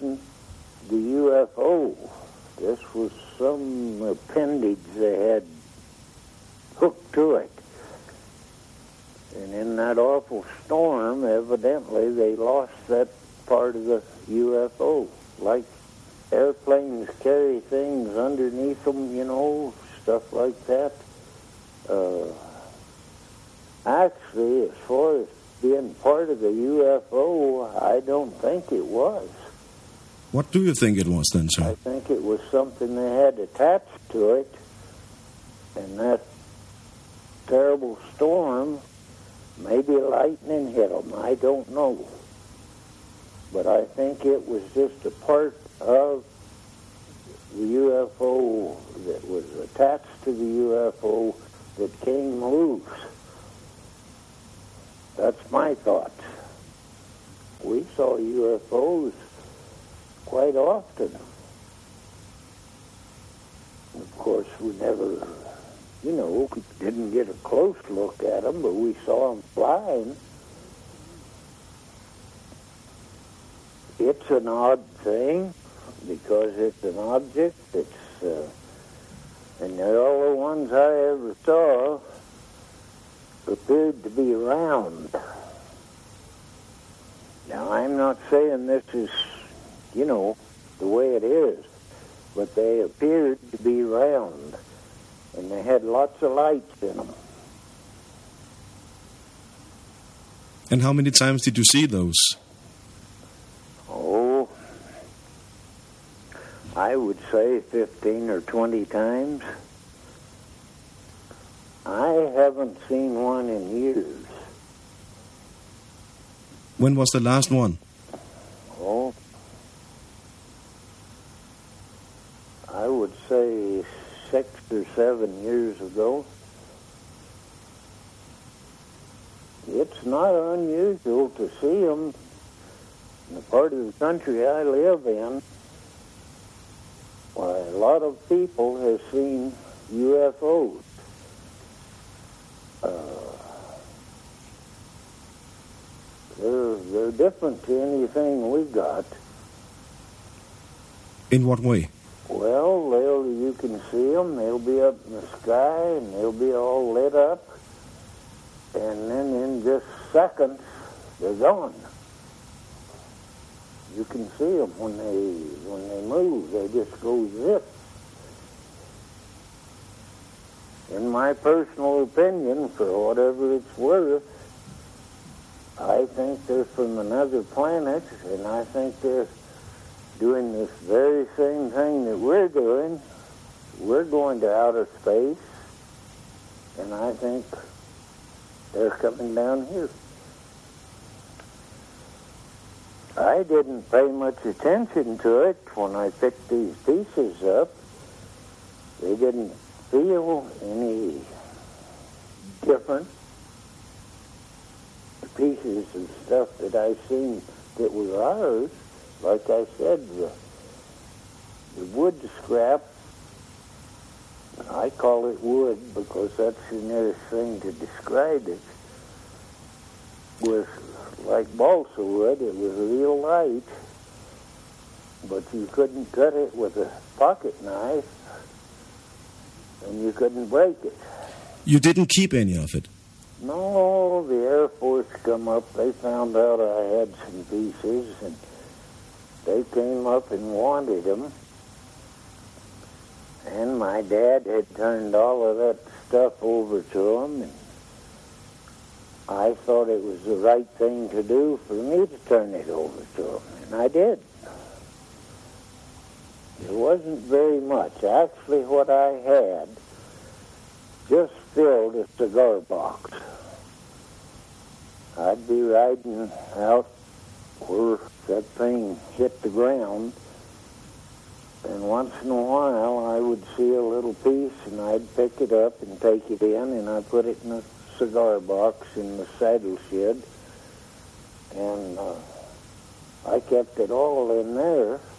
wasn't the UFO. This was some appendage they had hooked to it. And in that awful storm, evidently, they lost that part of the UFO. Like airplanes carry things underneath them, stuff like that. Actually, as far as being part of the UFO, I don't think it was. What do you think it was then, sir? I think it was something they had attached to it, and that terrible storm, maybe lightning hit them, I don't know. But I think it was just a part of the UFO that was attached to the UFO that came loose. That's my thought. We saw UFOs quite often. Of course, we never, didn't get a close look at them, but we saw them flying. It's an odd thing because it's an object. And all the ones I ever saw appeared to be round. Now, I'm not saying this is, the way it is, but they appeared to be round, and they had lots of lights in them. And how many times did you see those? Oh, I would say 15 or 20 times. I haven't seen one in years. When was the last one? Oh, I would say 6 or 7 years ago. It's not unusual to see them in the part of the country I live in. Why, a lot of people have seen UFOs. They're different to anything we got. In what way? Well, you can see them. They'll be up in the sky, and they'll be all lit up. And then in just seconds, they're gone. You can see them when they move. They just go zip. In my personal opinion, for whatever it's worth, I think they're from another planet, and I think they're doing this very same thing that we're doing. We're going to outer space, and I think they're coming down here. I didn't pay much attention to it when I picked these pieces up. They didn't feel any different. The pieces of stuff that I seen that were ours, like I said, the wood scrap, I call it wood because that's the nearest thing to describe it, was like balsa wood. It was real light, but you couldn't cut it with a pocket knife, and you couldn't break it. You didn't keep any of it? No, the Air Force come up. They found out I had some pieces, and they came up and wanted them. And my dad had turned all of that stuff over to them, and I thought it was the right thing to do for me to turn it over to them, and I did. There wasn't very much. Actually, what I had just filled a cigar box. I'd be riding out where that thing hit the ground, and once in a while I would see a little piece, and I'd pick it up and take it in, and I'd put it in a cigar box in the saddle shed, and I kept it all in there.